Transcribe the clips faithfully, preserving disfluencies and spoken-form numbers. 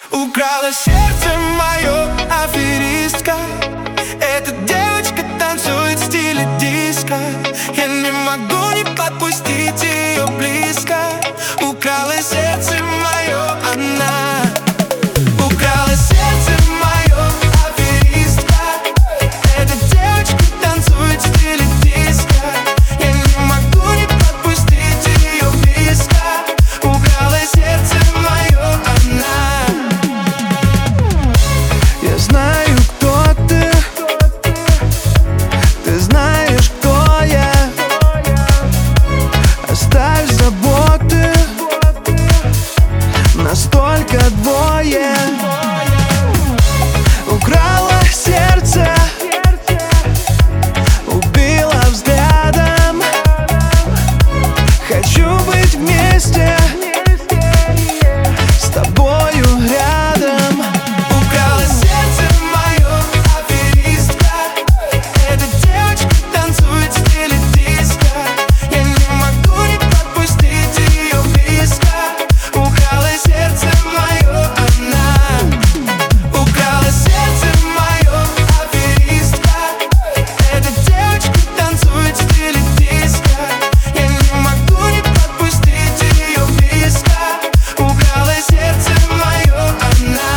Украла сердце мое, аферистка. Эта девочка танцует в стиле диско. Я не могу не подпустить ее близко. Украла сердце мое она. Украла сердце мое, аферистка. Эта девочка танцует в стиле диско. Я не могу не подпустить ее близко. Украла сердце мое она. Я знаю, кто ты. Ты знаешь, кто я. Оставь заботы. Настолько двое. Украла сердце. Убила взглядом. Хочу быть вместе с тобою рядом. Украла сердце мое, аферистка. Эта девочка танцует в стиле диско. Я не могу не подпустить ее близко. Украла сердце мое она. Украла сердце мое, аферистка. Эта девочка танцует в стиле диско. Я не могу не подпустить ее близко. Украла сердце мое она.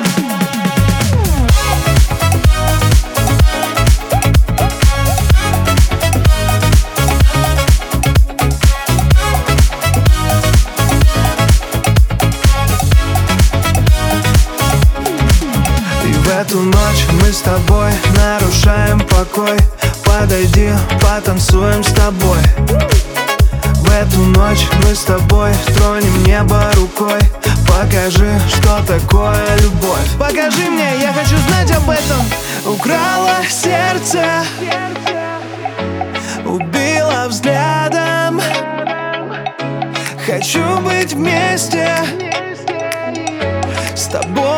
И в эту ночь мы с тобой нарушаем покой. Подойди, потанцуем с тобой. В эту ночь мы с тобой тронем небо рукой. Покажи, что такое любовь. Покажи мне, я хочу знать об этом. Украла сердце, убила взглядом. Хочу быть вместе с тобой